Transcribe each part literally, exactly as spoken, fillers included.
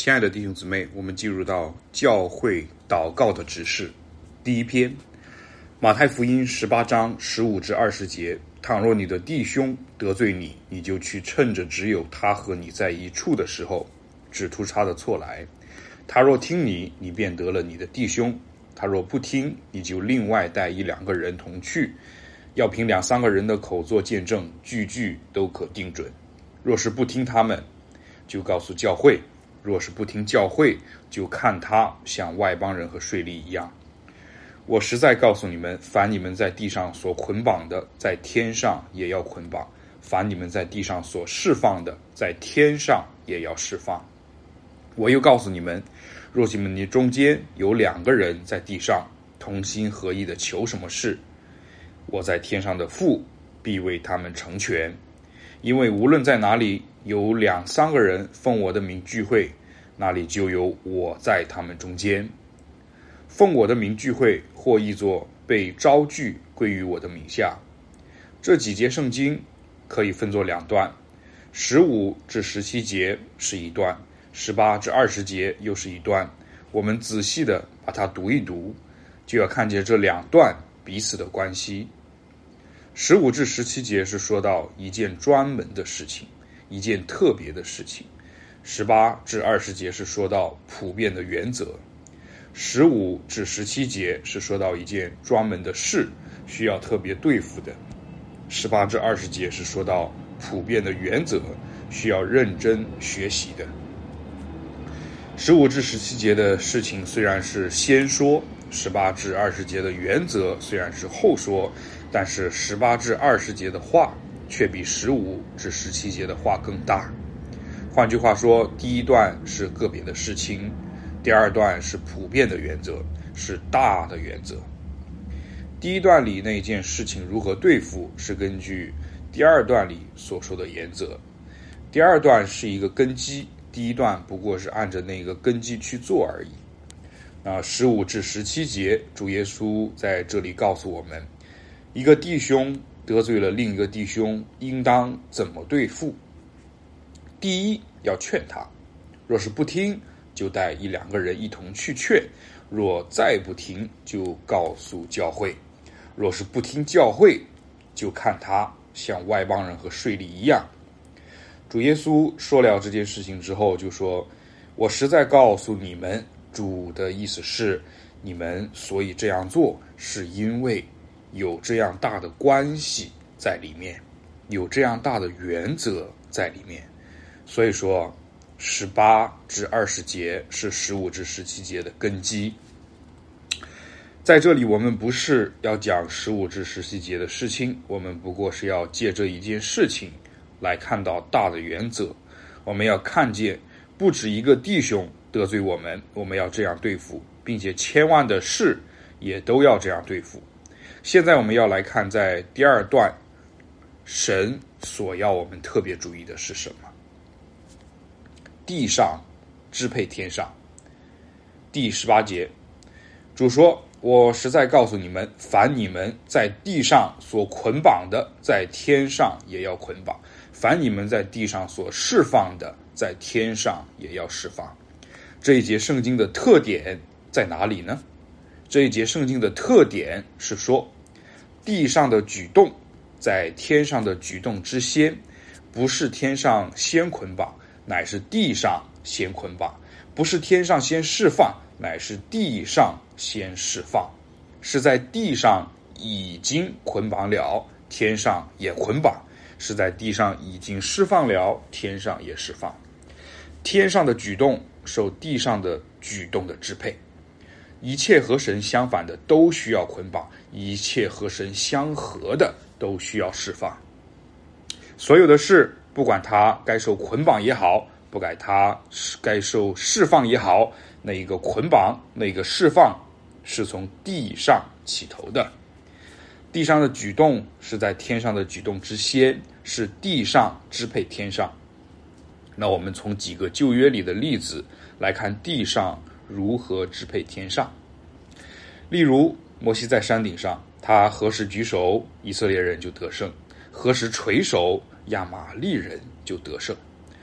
亲爱的弟兄姊妹，我们进入到教会祷告的指示第一篇，马太福音十八章十五至二十节。倘若你的弟兄得罪你，你就去趁着只有他和你在一处的时候，指出他的错来。他若听你，你便得了你的弟兄；他若不听，你就另外带一两个人同去，要凭两三个人的口作见证，句句都可定准。若是不听他们，就告诉教会；若是不听教会，就看他像外邦人和税吏一样。我实在告诉你们，凡你们在地上所捆绑的，在天上也要捆绑；凡你们在地上所释放的，在天上也要释放。我又告诉你们，若你们中间有两个人在地上同心合意的求什么事，我在天上的父必为他们成全。因为无论在哪里有两三个人奉我的名聚会，那里就有我在他们中间。奉我的名聚会，或译作被招聚归于我的名下。这几节圣经可以分作两段，十五至十七节是一段，十八至二十节又是一段。我们仔细的把它读一读，就要看见这两段彼此的关系。十五至十七节是说到一件专门的事情，一件特别的事情。十八至二十节是说到普遍的原则。十五至十七节是说到一件专门的事，需要特别对付的。十八至二十节是说到普遍的原则，需要认真学习的。十五至十七节的事情虽然是先说，十八至二十节的原则虽然是后说，但是十八至二十节的话却比十五至十七节的话更大。换句话说，第一段是个别的事情，第二段是普遍的原则，是大的原则。第一段里那件事情如何对付，是根据第二段里所说的原则。第二段是一个根基，第一段不过是按着那个根基去做而已。那十五至十七节，主耶稣在这里告诉我们，一个弟兄得罪了另一个弟兄，应当怎么对付。第一，要劝他，若是不听，就带一两个人一同去劝；若再不听，就告诉教会；若是不听教会，就看他像外邦人和税吏一样。主耶稣说了这件事情之后，就说：我实在告诉你们，主的意思是，你们所以这样做，是因为有这样大的关系在里面，有这样大的原则在里面。所以说十八至二十节是十五至十七节的根基。在这里我们不是要讲十五至十七节的事情，我们不过是要借这一件事情来看到大的原则。我们要看见不止一个弟兄得罪我们，我们要这样对付，并且千万的事也都要这样对付。现在我们要来看在第二段，神所要我们特别注意的是什么？地上支配天上。第十八节，主说：我实在告诉你们，凡你们在地上所捆绑的，在天上也要捆绑；凡你们在地上所释放的，在天上也要释放。这一节圣经的特点在哪里呢？这一节圣经的特点是说，地上的举动在天上的举动之先，不是天上先捆绑，乃是地上先捆绑；不是天上先释放，乃是地上先释放。是在地上已经捆绑了，天上也捆绑；是在地上已经释放了，天上也释放。天上的举动受地上的举动的支配，一切和神相反的都需要捆绑，一切和神相合的都需要释放。所有的事，不管它该受捆绑也好，不管它该受释放也好，那一个捆绑，那一个释放，是从地上起头的。地上的举动是在天上的举动之先，是地上支配天上。那我们从几个旧约里的例子来看地上如何支配天上。例如摩西在山顶上，他何时举手，以色列人就得胜；何时垂手，亚玛力人就得胜。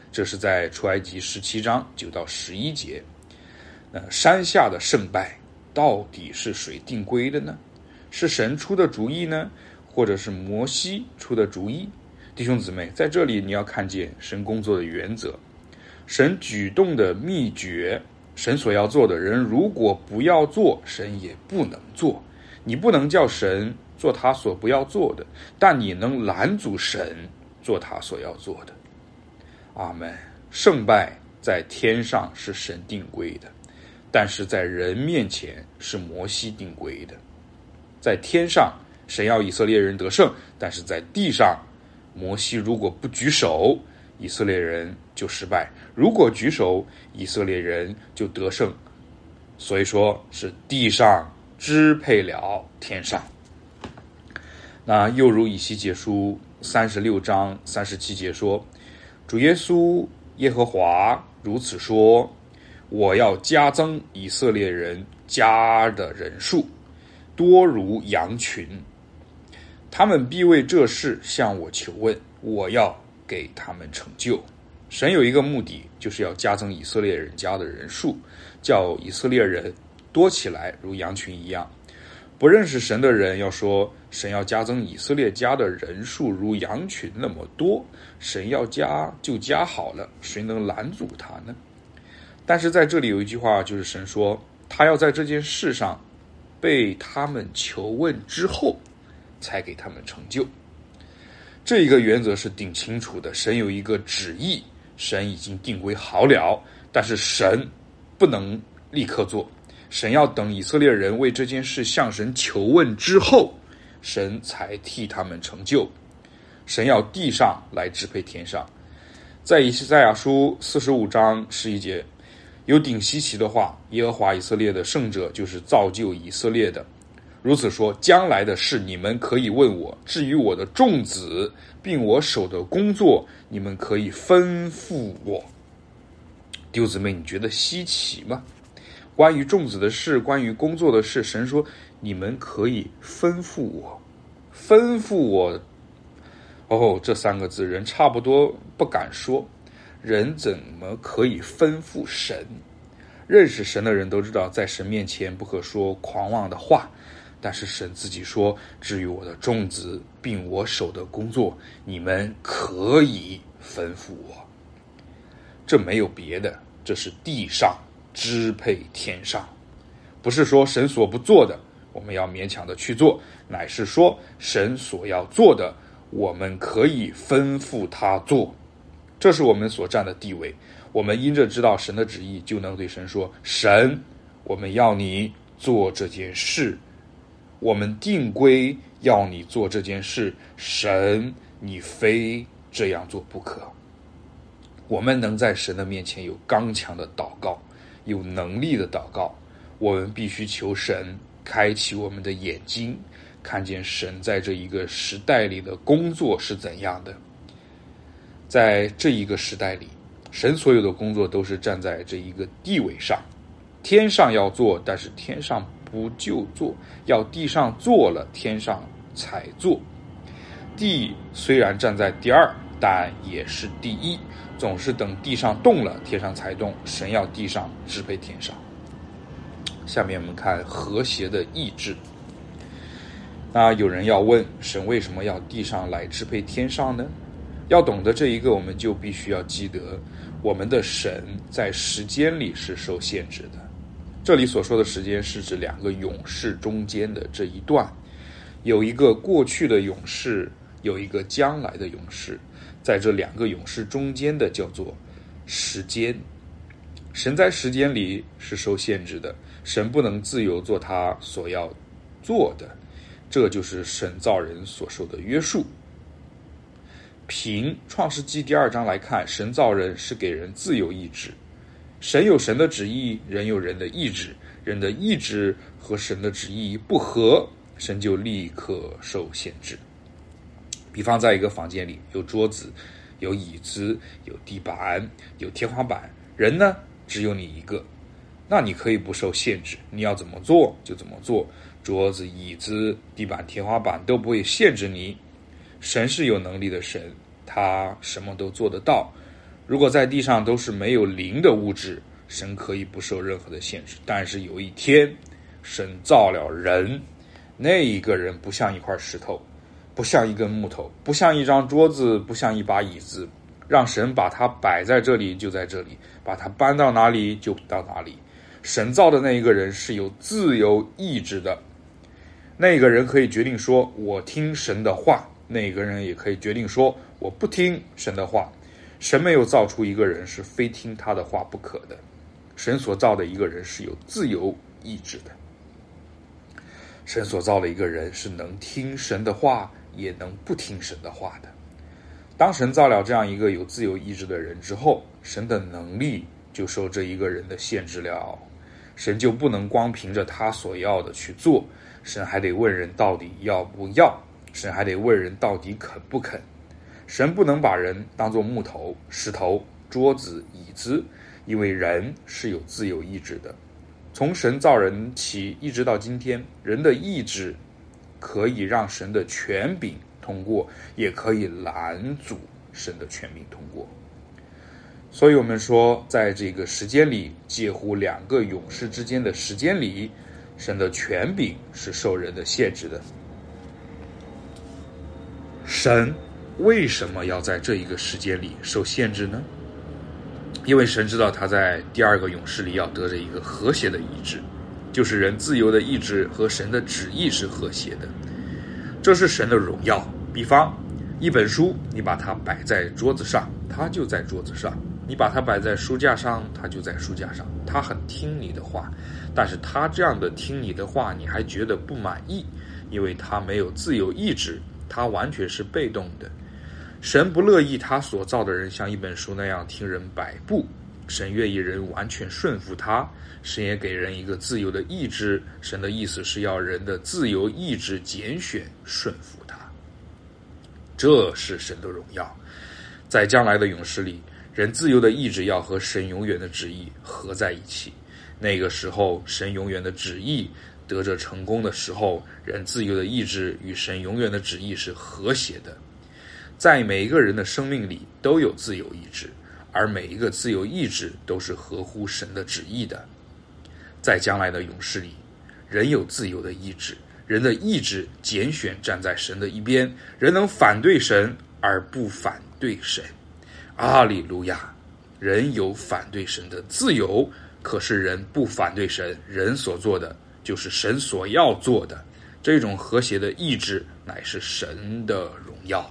这是在出埃及十七章九到十一节。呃，山下的胜败到底是谁定规的呢？是神出的主意呢，或者是摩西出的主意？弟兄姊妹，在这里你要看见神工作的原则，神举动的秘诀，神所要做的人如果不要做，神也不能做。你不能叫神做他所不要做的，但你能拦阻神做他所要做的。阿们。胜败在天上是神定规的，但是在人面前是摩西定规的。在天上神要以色列人得胜，但是在地上摩西如果不举手，以色列人就失败；如果举手，以色列人就得胜。所以说是地上支配了天上。那又如以西结书三十六章三十七节说，主耶稣耶和华如此说，我要加增以色列人家的人数，多如羊群，他们必为这事向我求问，我要给他们成就。神有一个目的，就是要加增以色列人家的人数，叫以色列人多起来如羊群一样。不认识神的人要说神要加增以色列家的人数如羊群那么多，神要加就加好了，谁能拦阻他呢？但是在这里有一句话，就是神说他要在这件事上被他们求问之后才给他们成就。这一个原则是定清楚的，神有一个旨意，神已经定规好了，但是神不能立刻做，神要等以色列人为这件事向神求问之后，神才替他们成就。神要地上来支配天上。在以赛亚书四十五章十一节，有顶稀奇的话，耶和华以色列的圣者就是造就以色列的，如此说，将来的事你们可以问我，至于我的众子并我手的工作，你们可以吩咐我。弟兄姊妹，你觉得稀奇吗？关于众子的事，关于工作的事，神说你们可以吩咐我。吩咐我，哦，这三个字人差不多不敢说，人怎么可以吩咐神？认识神的人都知道，在神面前不可说狂妄的话，但是神自己说，至于我的众子并我手的工作，你们可以吩咐我。这没有别的，这是地上支配天上，不是说神所不做的我们要勉强的去做，乃是说神所要做的我们可以吩咐他做。这是我们所占的地位，我们因着知道神的旨意，就能对神说，神，我们要你做这件事，我们定规要你做这件事，神，你非这样做不可。我们能在神的面前有刚强的祷告，有能力的祷告，我们必须求神开启我们的眼睛，看见神在这一个时代里的工作是怎样的。在这一个时代里，神所有的工作都是站在这一个地位上，天上要做，但是天上不就做，要地上做了，天上才做。地虽然站在第二，但也是第一，总是等地上动了，天上才动。神要地上支配天上。下面我们看和谐的意志。那有人要问，神为什么要地上来支配天上呢？要懂得这一个，我们就必须要记得，我们的神在时间里是受限制的。这里所说的时间是指两个永世中间的这一段，有一个过去的永世，有一个将来的永世，在这两个永世中间的叫做时间。神在时间里是受限制的，神不能自由做他所要做的，这就是神造人所受的约束。凭创世纪第二章来看，神造人是给人自由意志，神有神的旨意，人有人的意志，人的意志和神的旨意不合，神就立刻受限制。比方在一个房间里，有桌子，有椅子，有地板，有天花板，人呢只有你一个，那你可以不受限制，你要怎么做就怎么做，桌子、椅子、地板、天花板都不会限制你。神是有能力的神，他什么都做得到。 如果在地上都是没有灵的物质，神可以不受任何的限制。但是有一天，神造了人，那一个人不像一块石头，不像一根木头，不像一张桌子，不像一把椅子，让神把它摆在这里就在这里，把它搬到哪里就到哪里。神造的那一个人是有自由意志的，那个人可以决定说我听神的话，那个人也可以决定说我不听神的话。神没有造出一个人是非听他的话不可的，神所造的一个人是有自由意志的。神所造的一个人是能听神的话，也能不听神的话的。当神造了这样一个有自由意志的人之后，神的能力就受这一个人的限制了。神就不能光凭着他所要的去做，神还得问人到底要不要，神还得问人到底肯不肯。神不能把人当作木头、石头、桌子、椅子，因为人是有自由意志的。从神造人起一直到今天，人的意志可以让神的权柄通过，也可以拦阻神的权柄通过。所以我们说，在这个时间里，介乎两个勇士之间的时间里，神的权柄是受人的限制的。神为什么要在这一个时间里受限制呢？因为神知道他在第二个勇士里要得着一个和谐的意志，就是人自由的意志和神的旨意是和谐的，这是神的荣耀。比方一本书，你把它摆在桌子上，它就在桌子上；你把它摆在书架上，它就在书架上。它很听你的话，但是它这样的听你的话，你还觉得不满意，因为它没有自由意志，它完全是被动的。神不乐意他所造的人像一本书那样听人摆布，神愿意人完全顺服他。神也给人一个自由的意志，神的意思是要人的自由意志拣选顺服他，这是神的荣耀。在将来的勇士里，人自由的意志要和神永远的旨意合在一起，那个时候神永远的旨意得着成功的时候，人自由的意志与神永远的旨意是和谐的。在每一个人的生命里都有自由意志，而每一个自由意志都是合乎神的旨意的。在将来的勇士里，人有自由的意志，人的意志拣选站在神的一边，人能反对神而不反对神。阿里路亚！人有反对神的自由，可是人不反对神，人所做的就是神所要做的。这种和谐的意志乃是神的荣耀。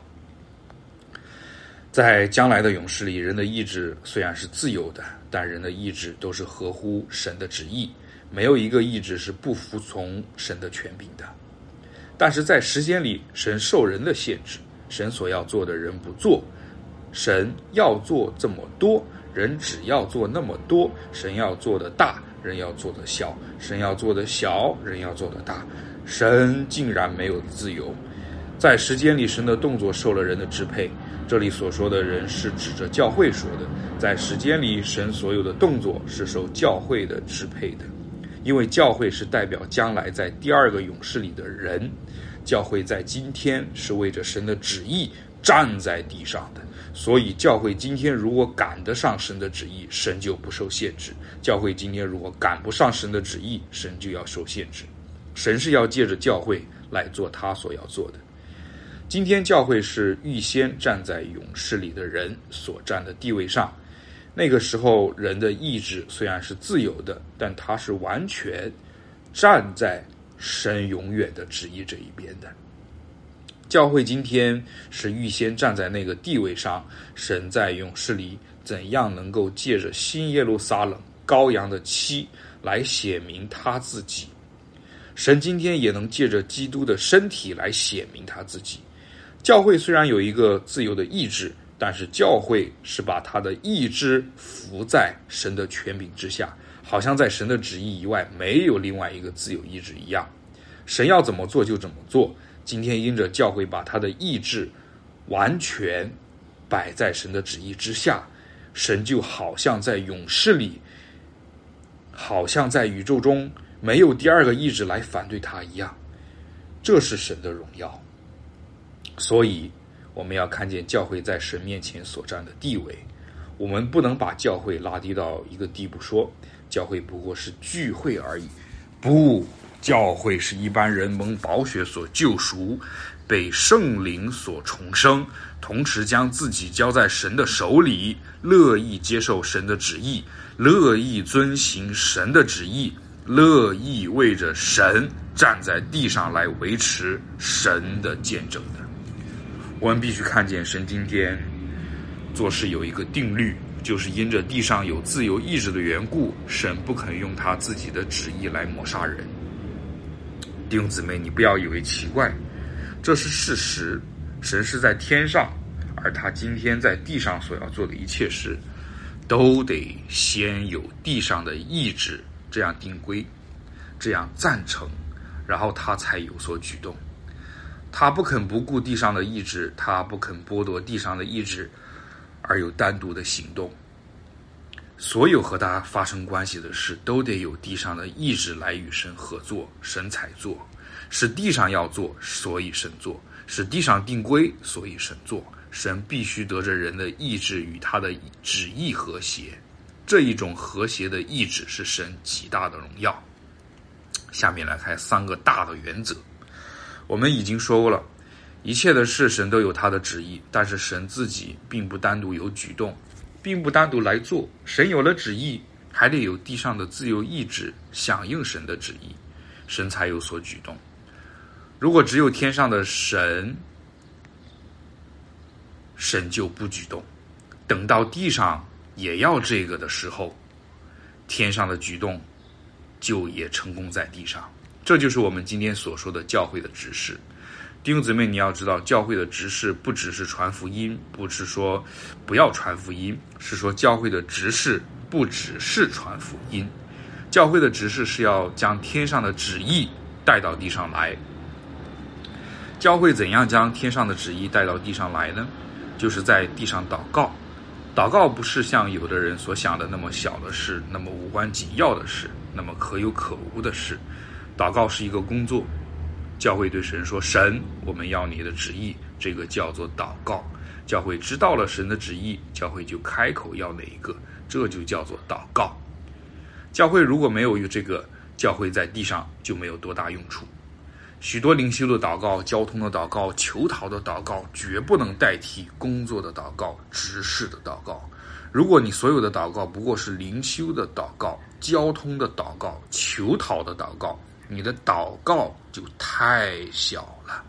在将来的勇士里，人的意志虽然是自由的，但人的意志都是合乎神的旨意，没有一个意志是不服从神的权柄的。但是在时间里，神受人的限制，神所要做的人不做，神要做这么多，人只要做那么多，神要做的大，人要做的小，神要做的小，人要做的大，神竟然没有自由。在时间里，神的动作受了人的支配，这里所说的人是指着教会说的。在时间里，神所有的动作是受教会的支配的，因为教会是代表将来在第二个勇士里的人。教会在今天是为着神的旨意站在地上的，所以教会今天如果赶得上神的旨意，神就不受限制；教会今天如果赶不上神的旨意，神就要受限制。神是要借着教会来做他所要做的。今天教会是预先站在勇士里的人所站的地位上，那个时候人的意志虽然是自由的，但他是完全站在神永远的旨意这一边的。教会今天是预先站在那个地位上，神在勇士里怎样能够借着新耶路撒冷羔羊的妻来显明他自己，神今天也能借着基督的身体来显明他自己。教会虽然有一个自由的意志，但是教会是把他的意志服在神的权柄之下，好像在神的旨意以外没有另外一个自由意志一样。神要怎么做就怎么做。今天因着教会把他的意志完全摆在神的旨意之下，神就好像在勇士里，好像在宇宙中没有第二个意志来反对他一样。这是神的荣耀。所以我们要看见教会在神面前所占的地位。 我们不能把教会拉低到一个地步说教会不过是聚会而已，不，教会是一般人蒙宝血所救赎，被圣灵所重生，同时将自己交在神的手里，乐意接受神的旨意，乐意遵行神的旨意，乐意为着神站在地上来维持神的见证的。我们必须看见神今天做事有一个定律，就是因着地上有自由意志的缘故，神不肯用他自己的旨意来抹杀人。弟兄姊妹，你不要以为奇怪，这是事实。神是在天上，而他今天在地上所要做的一切事，都得先有地上的意志这样定规，这样赞成，然后他才有所举动。他不肯不顾地上的意志，他不肯剥夺地上的意志，而有单独的行动。所有和他发生关系的事，都得有地上的意志来与神合作，神才做。是地上要做，所以神做；是地上定规，所以神做。神必须得着人的意志与他的旨意和谐，这一种和谐的意志是神极大的荣耀。下面来看三个大的原则。我们已经说过了，一切的事神都有他的旨意，但是神自己并不单独有举动，并不单独来做。神有了旨意，还得有地上的自由意志响应神的旨意，神才有所举动。如果只有天上的神，神就不举动。等到地上也要这个的时候，天上的举动就也成功在地上。这就是我们今天所说的教会的执事。弟兄姊妹，你要知道，教会的执事不只是传福音，不是说不要传福音，是说教会的执事不只是传福音。教会的执事是要将天上的旨意带到地上来。教会怎样将天上的旨意带到地上来呢？就是在地上祷告。祷告不是像有的人所想的那么小的事，那么无关紧要的事，那么可有可无的事。祷告是一个工作。教会对神说，神，我们要你的旨意，这个叫做祷告。教会知道了神的旨意，教会就开口要哪一个，这就叫做祷告。教会如果没有这个，教会在地上就没有多大用处。许多灵修的祷告、交通的祷告、求讨的祷告，绝不能代替工作的祷告、执事的祷告。如果你所有的祷告不过是灵修的祷告、交通的祷告、求讨的祷告，你的祷告就太小了。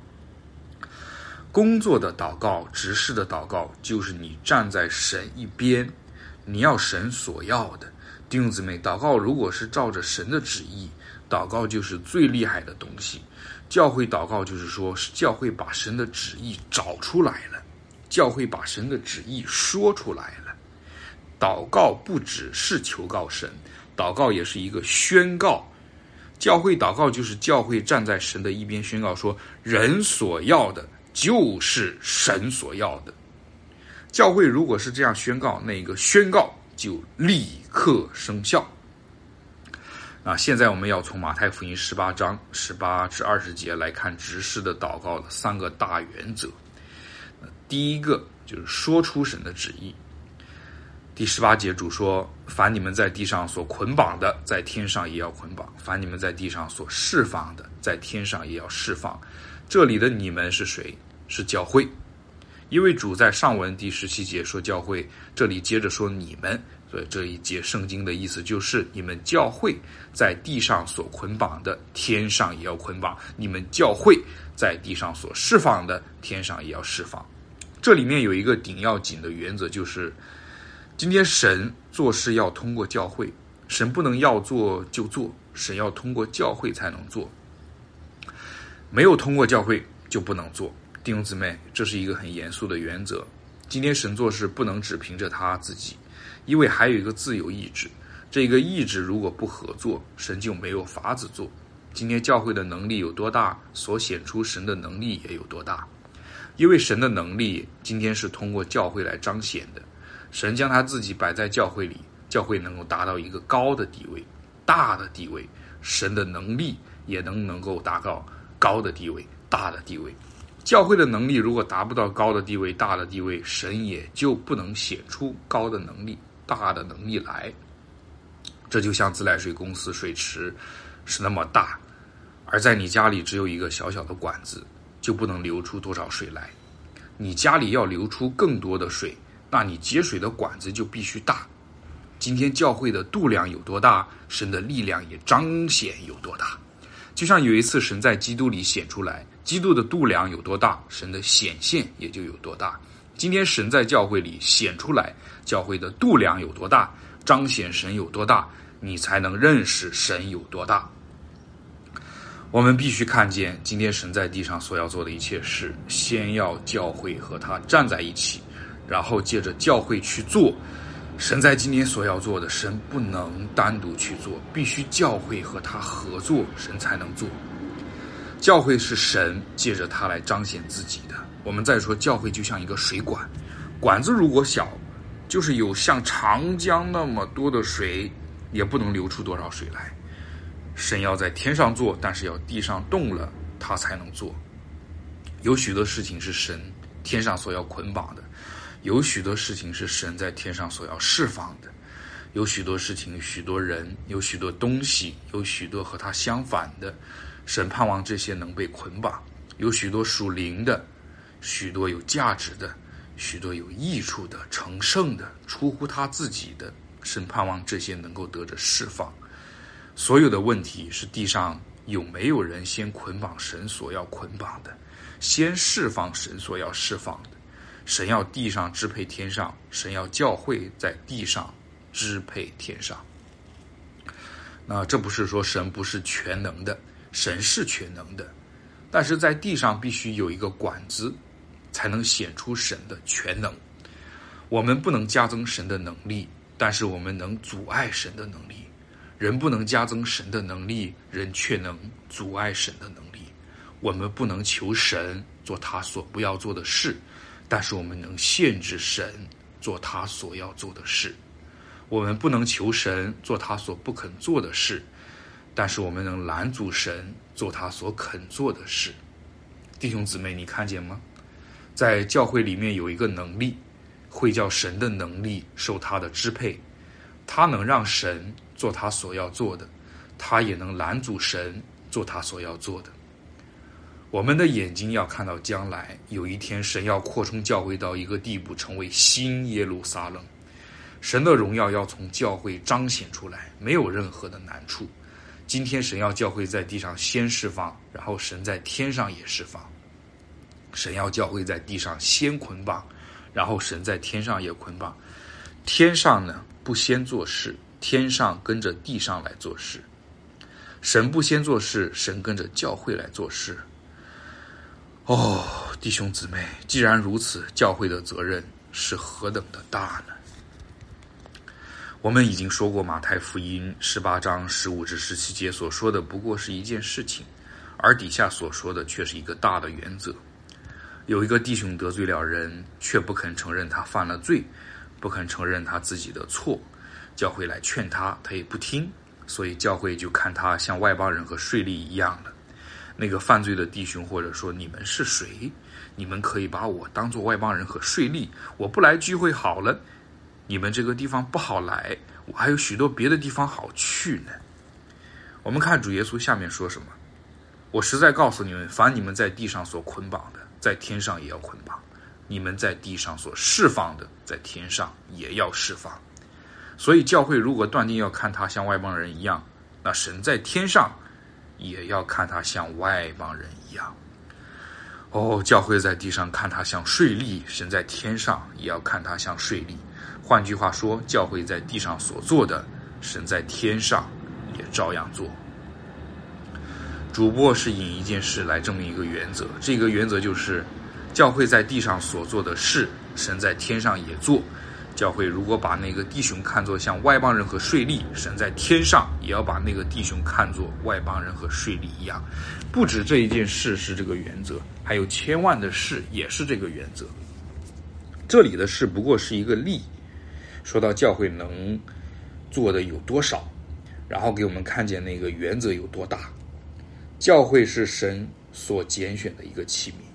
工作的祷告、执事的祷告，就是你站在神一边，你要神所要的。弟兄姊妹，祷告如果是照着神的旨意，祷告就是最厉害的东西。教会祷告就是说，教会把神的旨意找出来了，教会把神的旨意说出来了。祷告不只是求告神，祷告也是一个宣告。教会祷告就是教会站在神的一边宣告说，人所要的就是神所要的。教会如果是这样宣告，那个宣告就立刻生效。那现在我们要从马太福音十八章十八至二十节来看执事的祷告的三个大原则。第一个就是说出神的旨意。第十八节主说，凡你们在地上所捆绑的，在天上也要捆绑；凡你们在地上所释放的，在天上也要释放。这里的你们是谁？是教会。因为主在上文第十七节说教会，这里接着说你们，所以这一节圣经的意思就是你们教会在地上所捆绑的，天上也要捆绑；你们教会在地上所释放的，天上也要释放。这里面有一个顶要紧的原则，就是今天神做事要通过教会，神不能要做就做，神要通过教会才能做，没有通过教会就不能做。弟兄姊妹，这是一个很严肃的原则。今天神做事不能只凭着他自己，因为还有一个自由意志，这个意志如果不合作，神就没有法子做。今天教会的能力有多大，所显出神的能力也有多大。因为神的能力今天是通过教会来彰显的，神将他自己摆在教会里，教会能够达到一个高的地位、大的地位，神的能力也能能够达到高的地位、大的地位。 教会的能力如果达不到高的地位、大的地位，神也就不能显出高的能力、大的能力来。这就像自来水公司水池是那么大，而在你家里只有一个小小的管子，就不能流出多少水来。你家里要流出更多的水，那你接水的管子就必须大。今天教会的度量有多大，神的力量也彰显有多大。就像有一次神在基督里显出来，基督的度量有多大，神的显现也就有多大。今天神在教会里显出来，教会的度量有多大，彰显神有多大，你才能认识神有多大。我们必须看见今天神在地上所要做的一切事，先要教会和他站在一起，然后借着教会去做。神在今天所要做的，神不能单独去做，必须教会和他合作，神才能做。教会是神借着他来彰显自己的。我们再说，教会就像一个水管，管子如果小，就是有像长江那么多的水，也不能流出多少水来。神要在天上做，但是要地上动了，他才能做。有许多事情是神天上所要捆绑的，有许多事情是神在天上所要释放的，有许多事情、许多人、有许多东西、有许多和他相反的，神盼望这些能被捆绑。有许多属灵的，许多有价值的，许多有益处的、成圣的、出乎他自己的，神盼望这些能够得着释放。所有的问题是地上有没有人先捆绑神所要捆绑的，先释放神所要释放的。神要地上支配天上，神要教会在地上支配天上。那这不是说神不是全能的，神是全能的，但是在地上必须有一个管子，才能显出神的全能。我们不能加增神的能力，但是我们能阻碍神的能力。人不能加增神的能力，人却能阻碍神的能力。我们不能求神做他所不要做的事，但是我们能限制神做他所要做的事。我们不能求神做他所不肯做的事，但是我们能拦阻神做他所肯做的事。弟兄姊妹，你看见吗？在教会里面有一个能力，会叫神的能力受他的支配，他能让神做他所要做的，他也能拦阻神做他所要做的。我们的眼睛要看到将来有一天神要扩充教会到一个地步，成为新耶路撒冷。神的荣耀要从教会彰显出来，没有任何的难处。今天神要教会在地上先释放，然后神在天上也释放。神要教会在地上先捆绑，然后神在天上也捆绑。天上呢不先做事，天上跟着地上来做事。神不先做事，神跟着教会来做事。哦，弟兄姊妹，既然如此，教会的责任是何等的大呢？我们已经说过，马太福音十八章十五至十七节所说的不过是一件事情，而底下所说的却是一个大的原则。有一个弟兄得罪了人，却不肯承认他犯了罪，不肯承认他自己的错，教会来劝他，他也不听，所以教会就看他像外邦人和税吏一样了。那个犯罪的弟兄或者说你们是谁？你们可以把我当作外邦人和税吏，我不来聚会好了，你们这个地方不好来，我还有许多别的地方好去呢。我们看主耶稣下面说什么？我实在告诉你们，凡你们在地上所捆绑的，在天上也要捆绑；你们在地上所释放的，在天上也要释放。所以教会如果断定要看他像外邦人一样，那神在天上也要看他像外邦人一样。哦，教会在地上看他像税吏，神在天上也要看他像税吏。换句话说，教会在地上所做的，神在天上也照样做。主播是引一件事来证明一个原则，这个原则就是教会在地上所做的事，神在天上也做。教会如果把那个弟兄看作像外邦人和税吏，神在天上也要把那个弟兄看作外邦人和税吏一样。不止这一件事是这个原则，还有千万的事也是这个原则。这里的事不过是一个例，说到教会能做的有多少，然后给我们看见那个原则有多大。教会是神所拣选的一个器皿，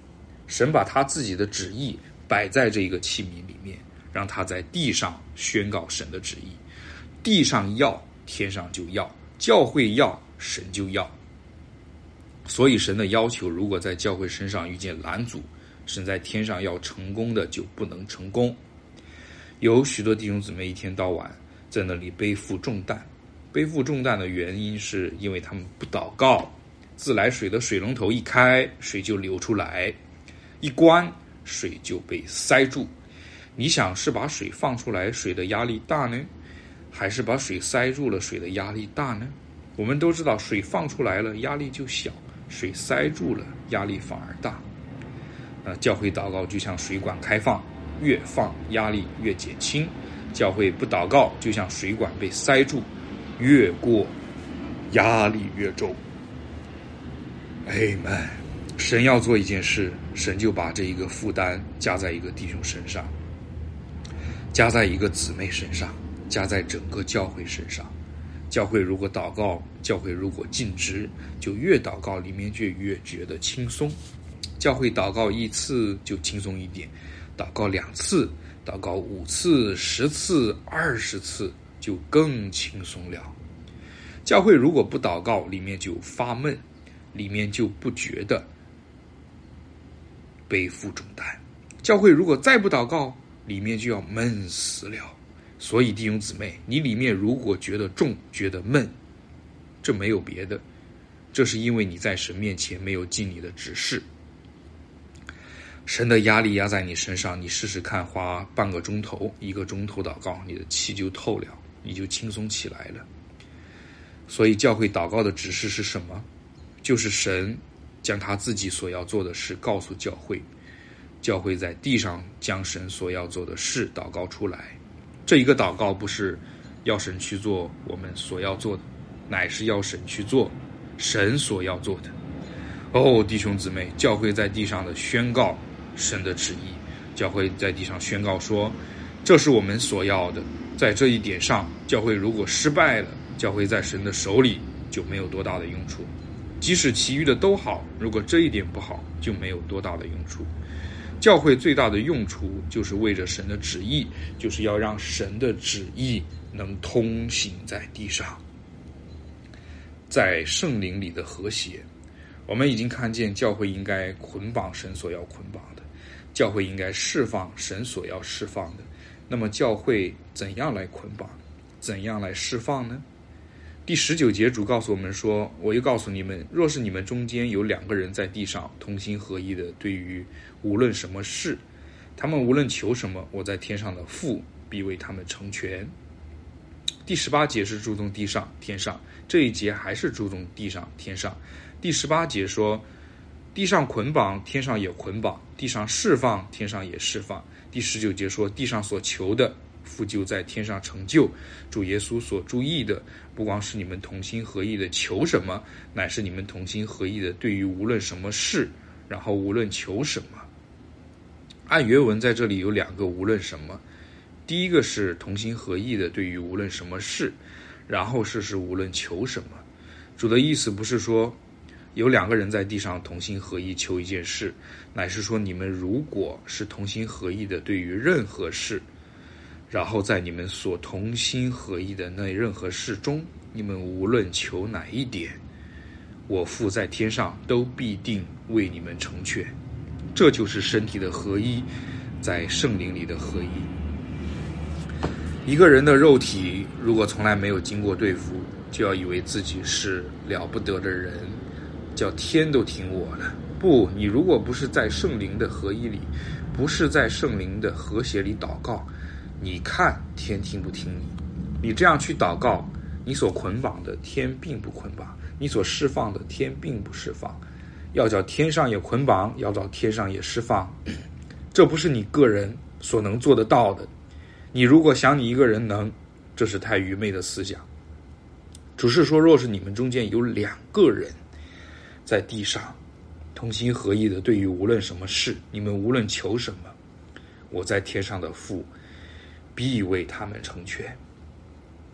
神把他自己的旨意摆在这个器皿里面，让他在地上宣告神的旨意。地上要，天上就要，教会要，神就要。所以神的要求，如果在教会身上遇见拦阻，神在天上要成功的就不能成功。有许多弟兄姊妹一天到晚在那里背负重担，背负重担的原因是因为他们不祷告，自来水的水龙头一开，水就流出来，一关，水就被塞住。你想是把水放出来，水的压力大呢，还是把水塞住了，水的压力大呢？我们都知道，水放出来了，压力就小；水塞住了，压力反而大。呃，教会祷告就像水管开放，越放压力越减轻；教会不祷告，就像水管被塞住，越过压力越重。Amen。神要做一件事，神就把这一个负担加在一个弟兄身上，加在一个姊妹身上，加在整个教会身上。教会如果祷告，教会如果尽职，就越祷告里面就越觉得轻松。教会祷告一次就轻松一点，祷告两次，祷告五次、十次、二十次就更轻松了。教会如果不祷告，里面就发闷，里面就不觉得背负重担。教会如果再不祷告，里面就要闷死了。所以弟兄姊妹，你里面如果觉得重，觉得闷，这没有别的，这是因为你在神面前没有尽你的职事。神的压力压在你身上，你试试看，花半个钟头、一个钟头祷告，你的气就透了，你就轻松起来了。所以教会祷告的指示是什么？就是神将他自己所要做的事告诉教会，教会在地上将神所要做的事祷告出来。这一个祷告不是要神去做我们所要做的，乃是要神去做神所要做的。哦，弟兄姊妹，教会在地上的宣告神的旨意，教会在地上宣告说，这是我们所要的。在这一点上，教会如果失败了，教会在神的手里就没有多大的用处。即使其余的都好，如果这一点不好，就没有多大的用处。教会最大的用处就是为着神的旨意，就是要让神的旨意能通行在地上。在圣灵里的和谐，我们已经看见教会应该捆绑神所要捆绑的，教会应该释放神所要释放的。那么教会怎样来捆绑，怎样来释放呢？第十九节主告诉我们说，我又告诉你们，若是你们中间有两个人在地上同心合意的，对于无论什么事，他们无论求什么，我在天上的父必为他们成全。第十八节是注重地上天上，这一节还是注重地上天上。第十八节说，地上捆绑，天上也捆绑；地上释放，天上也释放。第十九节说，地上所求的，父就在天上成就。主耶稣所注意的，不光是你们同心合意的求什么，乃是你们同心合意的对于无论什么事，然后无论求什么。按原文在这里有两个无论什么，第一个是同心合意的对于无论什么事，然后是是无论求什么。主的意思不是说有两个人在地上同心合意求一件事，乃是说你们如果是同心合意的对于任何事，然后在你们所同心合意的那任何事中，你们无论求哪一点，我父在天上都必定为你们成全。这就是身体的合一，在圣灵里的合一。一个人的肉体如果从来没有经过对付，就要以为自己是了不得的人，叫天都听我了。不，你如果不是在圣灵的合一里，不是在圣灵的和谐里祷告，你看天听不听你？你这样去祷告，你所捆绑的天并不捆绑，你所释放的天并不释放。要叫天上也捆绑，要叫天上也释放，这不是你个人所能做得到的。你如果想你一个人能，这是太愚昧的思想。主是说，若是你们中间有两个人在地上同心合意的对于无论什么事，你们无论求什么，我在天上的父必为他们成全。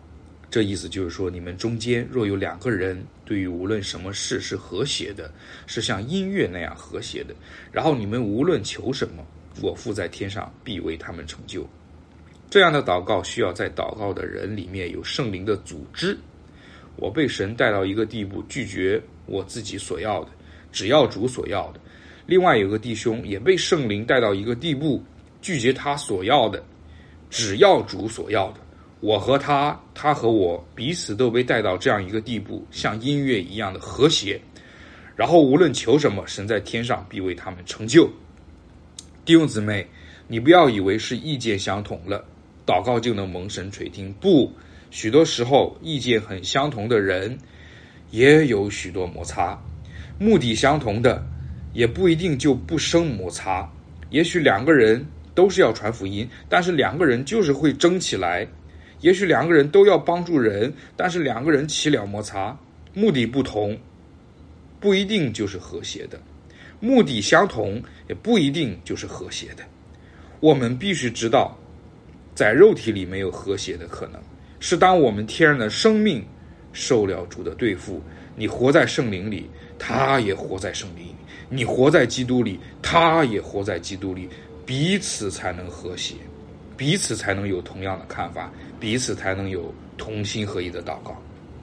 这意思就是说，你们中间若有两个人对于无论什么事是和谐的，是像音乐那样和谐的，然后你们无论求什么，我父在天上必为他们成就。这样的祷告需要在祷告的人里面有圣灵的组织。我被神带到一个地步，拒绝我自己所要的，只要主所要的。另外有个弟兄也被圣灵带到一个地步，拒绝他所要的，只要主所要的。我和他，他和我彼此都被带到这样一个地步，像音乐一样的和谐。然后无论求什么，神在天上必为他们成就。弟兄姊妹，你不要以为是意见相同了，祷告就能蒙神垂听。不，许多时候意见很相同的人也有许多摩擦，目的相同的也不一定就不生摩擦。也许两个人都是要传福音，但是两个人就是会争起来。也许两个人都要帮助人，但是两个人起了摩擦，目的不同，不一定就是和谐的。目的相同，也不一定就是和谐的。我们必须知道，在肉体里没有和谐的可能，是当我们天然的生命受了主的对付，你活在圣灵里，他也活在圣灵里，你活在基督里，他也活在基督里，彼此才能和谐，彼此才能有同样的看法，彼此才能有同心合一的祷告。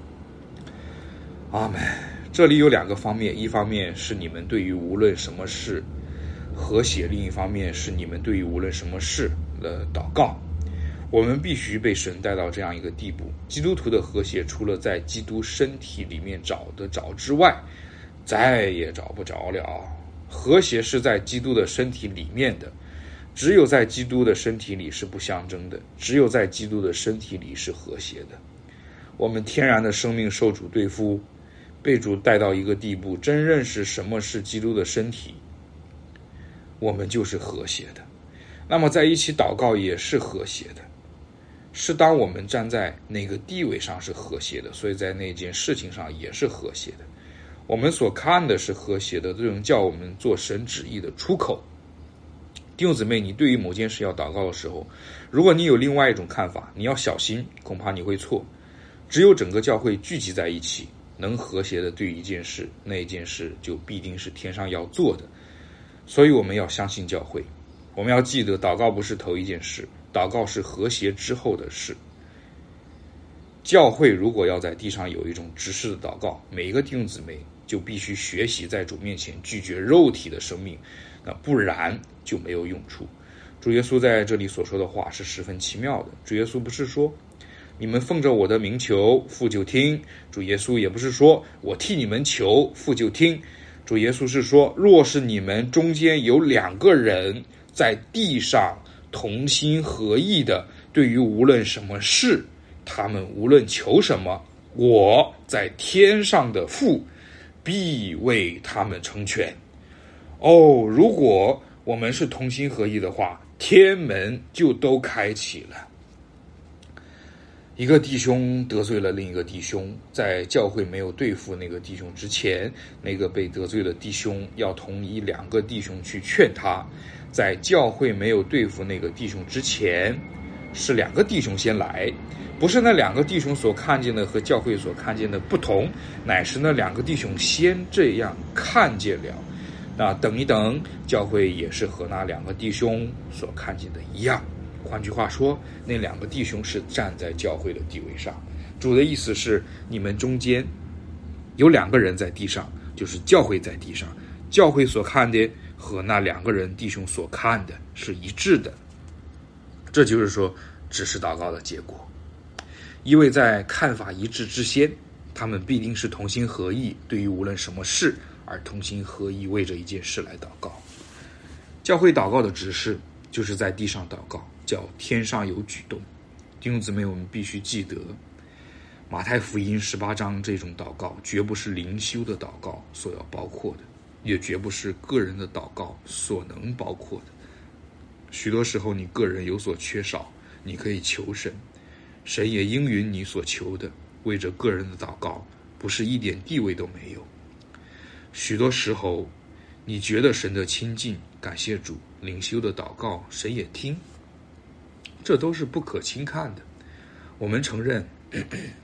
阿们。这里有两个方面，一方面是你们对于无论什么事和谐，另一方面是你们对于无论什么事的祷告。我们必须被神带到这样一个地步，基督徒的和谐除了在基督身体里面找得着之外，再也找不着了。和谐是在基督的身体里面的，只有在基督的身体里是不相争的，只有在基督的身体里是和谐的。我们天然的生命受主对付，被主带到一个地步，真认识什么是基督的身体，我们就是和谐的。那么在一起祷告也是和谐的，是当我们站在那个地位上是和谐的，所以在那件事情上也是和谐的。我们所看的是和谐的，这种叫我们做神旨意的出口。弟兄姊妹，你对于某件事要祷告的时候，如果你有另外一种看法，你要小心，恐怕你会错。只有整个教会聚集在一起，能和谐的对一件事，那一件事就必定是天上要做的。所以我们要相信教会，我们要记得，祷告不是头一件事，祷告是和谐之后的事。教会如果要在地上有一种执事的祷告，每一个弟兄姊妹就必须学习在主面前拒绝肉体的生命，那不然就没有用处。主耶稣在这里所说的话是十分奇妙的。主耶稣不是说你们奉着我的名求，父就听。主耶稣也不是说我替你们求，父就听。主耶稣是说，若是你们中间有两个人在地上同心合意的，对于无论什么事，他们无论求什么，我在天上的父必为他们成全。哦，如果我们是同心合意的话，天门就都开启了。一个弟兄得罪了另一个弟兄，在教会没有对付那个弟兄之前，那个被得罪的弟兄要同意两个弟兄去劝他。在教会没有对付那个弟兄之前，是两个弟兄先来，不是那两个弟兄所看见的和教会所看见的不同，乃是那两个弟兄先这样看见了。那等一等，教会也是和那两个弟兄所看见的一样。换句话说，那两个弟兄是站在教会的地位上。主的意思是，你们中间有两个人在地上，就是教会在地上，教会所看的和那两个人弟兄所看的是一致的。这就是说，只是祷告的结果。因为在看法一致之先，他们必定是同心合意，对于无论什么事而同心合意，为着一件事来祷告。教会祷告的指示就是在地上祷告，叫天上有举动。弟兄姊妹，我们必须记得，马太福音十八章这种祷告绝不是灵修的祷告所要包括的，也绝不是个人的祷告所能包括的。许多时候你个人有所缺少，你可以求神，神也应允你所求的。为着个人的祷告，不是一点地位都没有。许多时候你觉得神的亲近，感谢主，灵修的祷告神也听，这都是不可轻看的。我们承认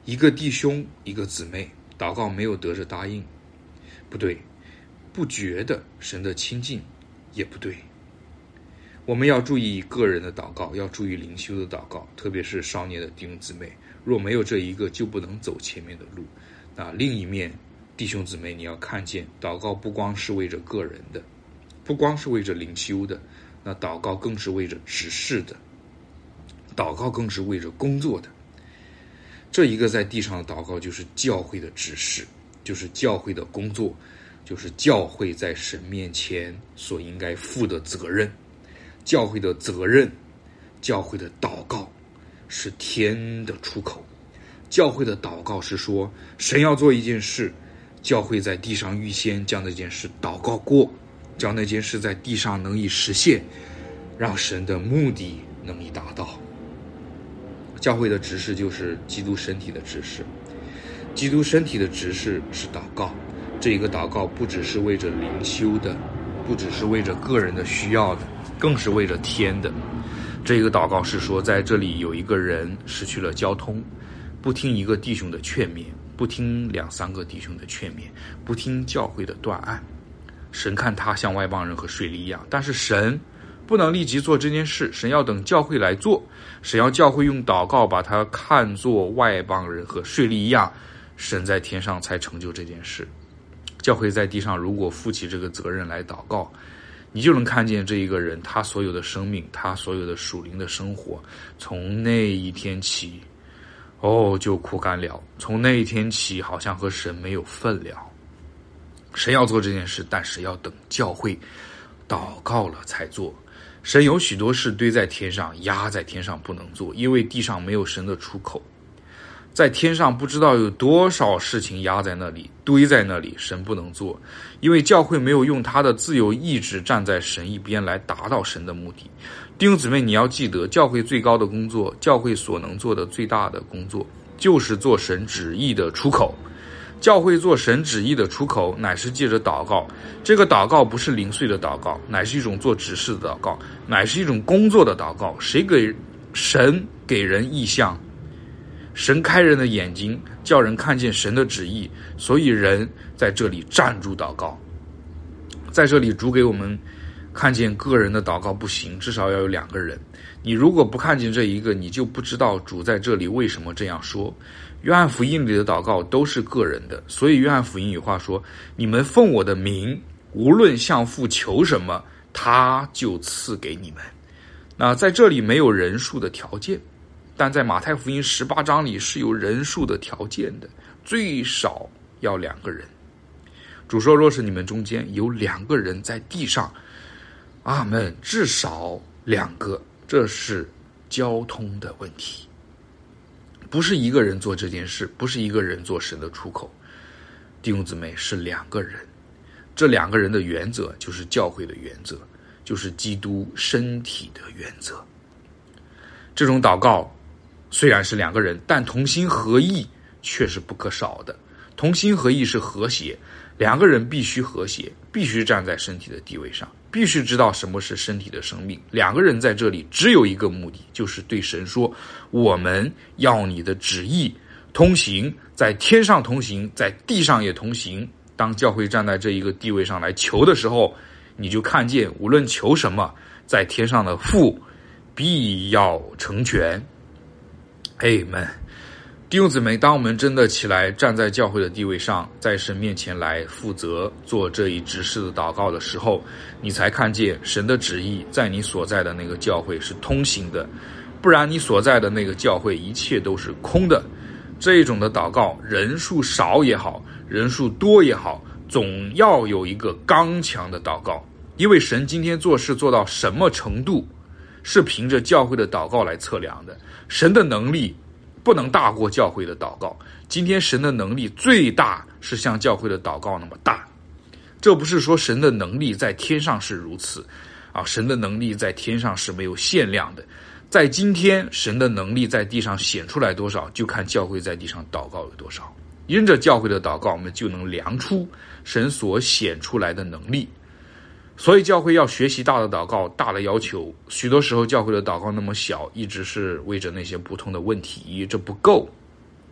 一个弟兄一个姊妹祷告没有得着答应，不对，不觉得神的亲近也不对。我们要注意个人的祷告，要注意灵修的祷告，特别是少年的弟兄姊妹，若没有这一个就不能走前面的路。那另一面弟兄姊妹，你要看见祷告不光是为着个人的，不光是为着灵修的，那祷告更是为着执事的，祷告更是为着工作的。这一个在地上的祷告就是教会的执事，就是教会的工作，就是教会在神面前所应该负的责任。教会的责任，教会的祷告是天的出口。教会的祷告是说，神要做一件事，教会在地上预先将那件事祷告过，将那件事在地上能以实现，让神的目的能以达到。教会的执事就是基督身体的执事，基督身体的执事是祷告。这一个祷告不只是为着灵修的，不只是为着个人的需要的，更是为着天的。这个祷告是说，在这里有一个人失去了交通，不听一个弟兄的劝勉，不听两三个弟兄的劝勉，不听教会的断案。神看他像外邦人和税吏一样，但是神不能立即做这件事，神要等教会来做，神要教会用祷告把他看作外邦人和税吏一样，神在天上才成就这件事。教会在地上如果负起这个责任来祷告，你就能看见这一个人他所有的生命，他所有的属灵的生活，从那一天起哦就枯干了，从那一天起好像和神没有分了。神要做这件事，但是要等教会祷告了才做。神有许多事堆在天上，压在天上不能做，因为地上没有神的出口。在天上不知道有多少事情压在那里，堆在那里，神不能做，因为教会没有用他的自由意志站在神一边来达到神的目的。弟兄姊妹，你要记得，教会最高的工作，教会所能做的最大的工作，就是做神旨意的出口。教会做神旨意的出口，乃是借着祷告。这个祷告不是零碎的祷告，乃是一种做指示的祷告，乃是一种工作的祷告。谁给神给人意象，神开人的眼睛，叫人看见神的旨意，所以人在这里站住祷告。在这里主给我们看见个人的祷告不行，至少要有两个人。你如果不看见这一个，你就不知道主在这里为什么这样说。约翰福音里的祷告都是个人的，所以约翰福音有话说，你们奉我的名无论向父求什么，他就赐给你们。那在这里没有人数的条件，但在马太福音十八章里是有人数的条件的，最少要两个人。主说，若是你们中间有两个人在地上，阿们，至少两个，这是交通的问题。不是一个人做这件事，不是一个人做神的出口，弟兄姊妹，是两个人。这两个人的原则就是教会的原则，就是基督身体的原则。这种祷告虽然是两个人，但同心合意却是不可少的。同心合意是和谐，两个人必须和谐，必须站在身体的地位上，必须知道什么是身体的生命。两个人在这里只有一个目的，就是对神说，我们要你的旨意同行，在天上同行，在地上也同行。当教会站在这一个地位上来求的时候，你就看见无论求什么，在天上的父必要成全。Amen。弟兄姊妹，当我们真的起来站在教会的地位上，在神面前来负责做这一执事的祷告的时候，你才看见神的旨意在你所在的那个教会是通行的，不然你所在的那个教会一切都是空的。这一种的祷告，人数少也好，人数多也好，总要有一个刚强的祷告。因为神今天做事做到什么程度，是凭着教会的祷告来测量的。神的能力不能大过教会的祷告，今天神的能力最大是像教会的祷告那么大。这不是说神的能力在天上是如此啊，神的能力在天上是没有限量的。在今天神的能力在地上显出来多少，就看教会在地上祷告有多少。因着教会的祷告，我们就能量出神所显出来的能力。所以教会要学习大的祷告，大的要求。许多时候教会的祷告那么小，一直是为着那些不同的问题，这不够。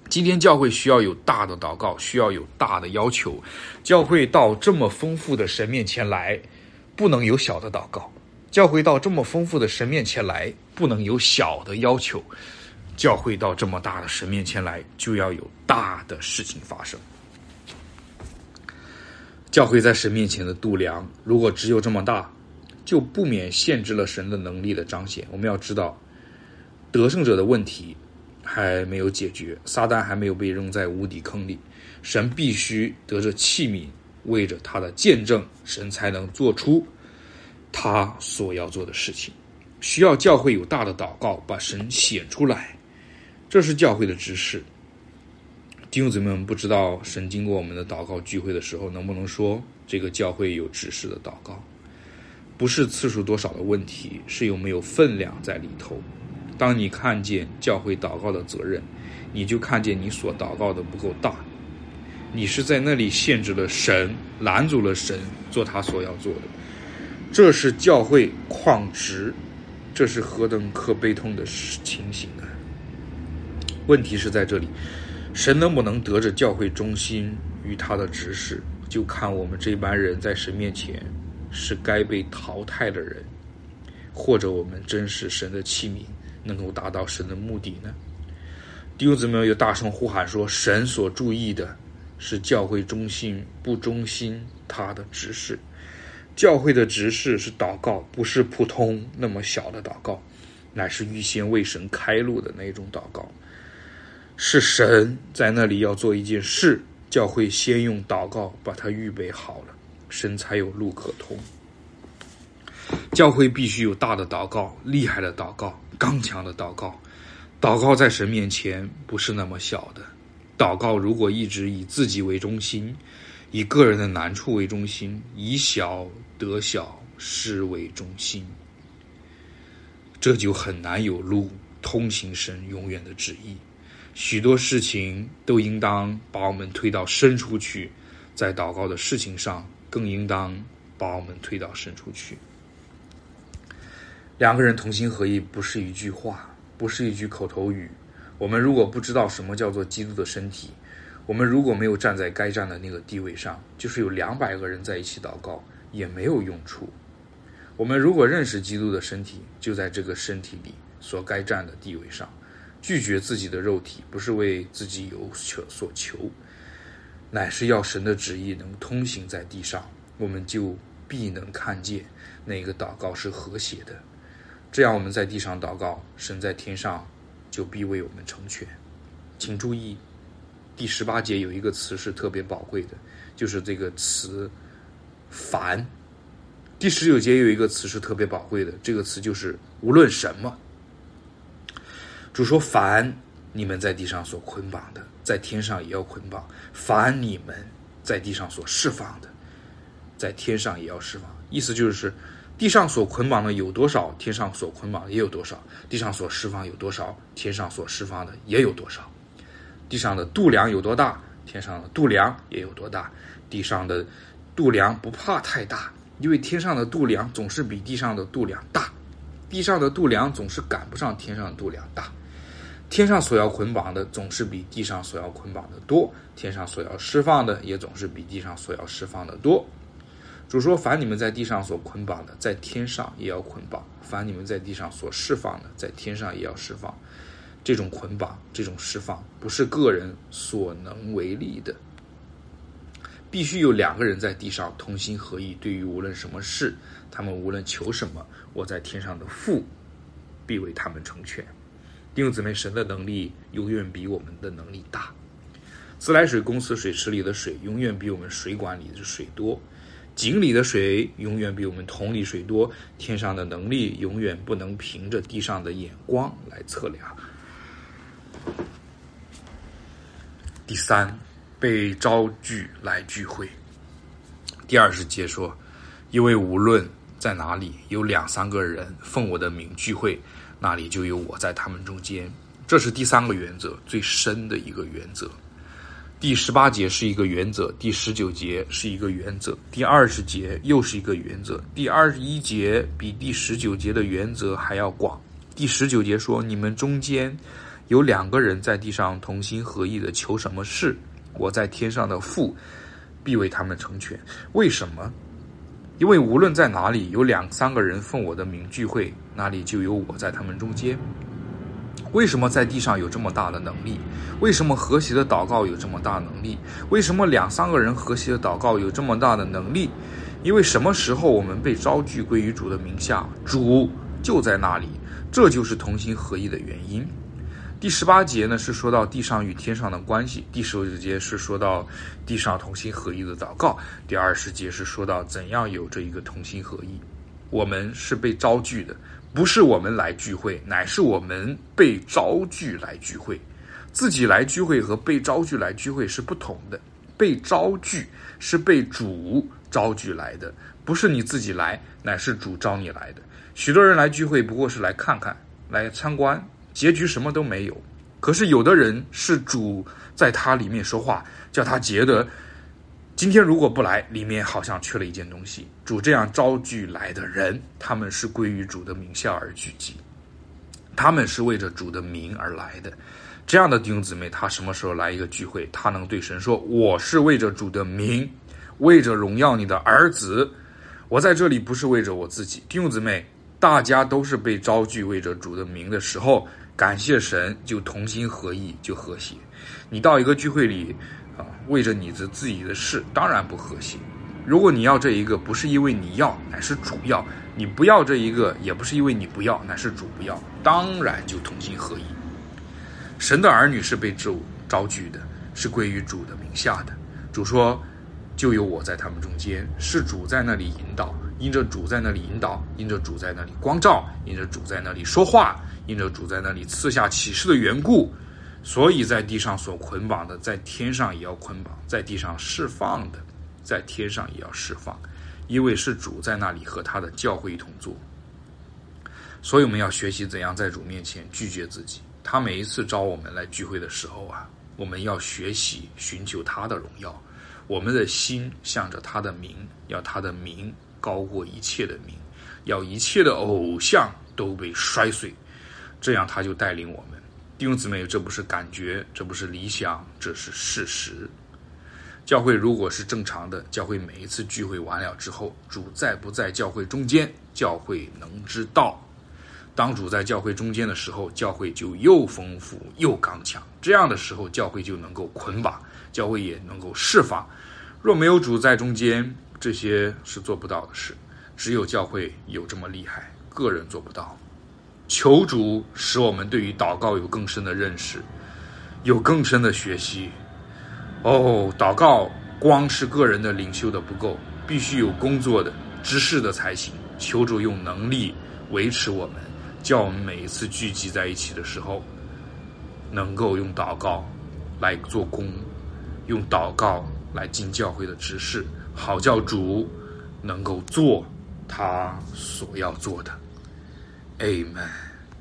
今天教会需要有大的祷告，需要有大的要求。教会到这么丰富的神面前来，不能有小的祷告。教会到这么丰富的神面前来，不能有小的要求。教会到这么大的神面前来，就要有大的事情发生。教会在神面前的度量，如果只有这么大，就不免限制了神的能力的彰显。我们要知道，得胜者的问题还没有解决，撒旦还没有被扔在无底坑里，神必须得着器皿，为着他的见证，神才能做出他所要做的事情。需要教会有大的祷告，把神显出来，这是教会的指示。弟兄姊妹们，不知道神经过我们的祷告聚会的时候，能不能说这个教会有指示的祷告？不是次数多少的问题，是有没有分量在里头。当你看见教会祷告的责任，你就看见你所祷告的不够大，你是在那里限制了神，拦阻了神做他所要做的。这是教会旷职，这是何等可悲痛的情形啊！问题是在这里，神能不能得着教会中心与他的指示，就看我们这班人在神面前是该被淘汰的人，或者我们真是神的器皿，能够达到神的目的呢？弟兄姊妹有大声呼喊说，神所注意的是教会中心不忠心他的指示。教会的指示是祷告，不是普通那么小的祷告，乃是预先为神开路的那种祷告。是神在那里要做一件事，教会先用祷告把它预备好了，神才有路可通。教会必须有大的祷告，厉害的祷告，刚强的祷告。祷告在神面前不是那么小的。祷告如果一直以自己为中心，以个人的难处为中心，以小得小，事为中心，这就很难有路通行神永远的旨意。许多事情都应当把我们推到深处去，在祷告的事情上更应当把我们推到深处去。两个人同心合意不是一句话，不是一句口头语。我们如果不知道什么叫做基督的身体，我们如果没有站在该站的那个地位上，就是有两百个人在一起祷告也没有用处。我们如果认识基督的身体，就在这个身体里所该站的地位上，拒绝自己的肉体，不是为自己有所求，乃是要神的旨意能通行在地上，我们就必能看见那个祷告是和谐的。这样我们在地上祷告，神在天上就必为我们成全。请注意，第十八节有一个词是特别宝贵的，就是这个词凡。第十九节有一个词是特别宝贵的，这个词就是无论什么。主说，凡你们在地上所捆绑的，在天上也要捆绑；凡你们在地上所释放的，在天上也要释放。意思就是地上所捆绑的有多少，天上所捆绑的也有多少；地上所释放有多少，天上所释放的也有多少。地上的度量有多大，天上的度量也有多大。地上的度量不怕太大，因为天上的度量总是比地上的度量大，地上的度量总是赶不上天上的度量大。天上所要捆绑的总是比地上所要捆绑的多，天上所要释放的也总是比地上所要释放的多。主说，凡你们在地上所捆绑的，在天上也要捆绑；凡你们在地上所释放的，在天上也要释放。这种捆绑，这种释放，不是个人所能为力的，必须有两个人在地上同心合意，对于无论什么事，他们无论求什么，我在天上的父必为他们成全。弟兄姊妹，神的能力永远比我们的能力大。自来水公司水池里的水永远比我们水管里的水多，井里的水永远比我们桶里水多。天上的能力永远不能凭着地上的眼光来测量。第三，被招聚来聚会。第二十节说，因为无论在哪里有两三个人奉我的名聚会，那里就有我在他们中间。这是第三个原则，最深的一个原则。第十八节是一个原则，第十九节是一个原则，第二十节又是一个原则，第二十一节比第十九节的原则还要广。第十九节说，你们中间有两个人在地上同心合意的求什么事，我在天上的父必为他们成全。为什么？因为无论在哪里有两三个人奉我的名聚会，那里就有我在他们中间。为什么在地上有这么大的能力？为什么和谐的祷告有这么大能力？为什么两三个人和谐的祷告有这么大的能力？因为什么时候我们被招聚归于主的名下，主就在那里，这就是同心合意的原因。第十八节呢是说到地上与天上的关系，第十九节是说到地上同心合意的祷告，第二十节是说到怎样有这一个同心合意。我们是被招聚的，不是我们来聚会，乃是我们被招聚来聚会。自己来聚会和被招聚来聚会是不同的，被招聚是被主招聚来的，不是你自己来，乃是主招你来的。许多人来聚会不过是来看看，来参观，结局什么都没有。可是有的人是主在他里面说话，叫他觉得今天如果不来，里面好像缺了一件东西。主这样招聚来的人，他们是归于主的名下而聚集，他们是为着主的名而来的。这样的弟兄姊妹，他什么时候来一个聚会，他能对神说，我是为着主的名，为着荣耀你的儿子，我在这里不是为着我自己。弟兄姊妹，大家都是被招聚为着主的名的时候，感谢神，就同心合意，就和谐。你到一个聚会里啊，为着你的自己的事，当然不和谐。如果你要这一个，不是因为你要，乃是主要；你不要这一个，也不是因为你不要，乃是主不要，当然就同心合意。神的儿女是被主招聚的，是归于主的名下的。主说，就有我在他们中间，是主在那里引导，因着主在那里引导，因着主在那里光照，因着主在那里说话，因着主在那里赐下启示的缘故，所以在地上所捆绑的，在天上也要捆绑；在地上释放的，在天上也要释放。因为是主在那里和他的教会一同做。所以我们要学习怎样在主面前拒绝自己。他每一次招我们来聚会的时候啊，我们要学习寻求他的荣耀，我们的心向着他的名，要他的名高过一切的名，要一切的偶像都被摔碎，这样他就带领我们。弟兄姊妹，这不是感觉，这不是理想，这是事实。教会如果是正常的，教会每一次聚会完了之后，主在不在教会中间，教会能知道。当主在教会中间的时候，教会就又丰富又刚强，这样的时候教会就能够捆绑，教会也能够释放。若没有主在中间，这些是做不到的事。只有教会有这么厉害，个人做不到。求主使我们对于祷告有更深的认识，有更深的学习。哦，祷告光是个人的领袖的不够，必须有工作的、知识的才行。求主用能力维持我们，叫我们每一次聚集在一起的时候，能够用祷告来做工，用祷告来尽教会的职事，好叫主能够做他所要做的。Amen。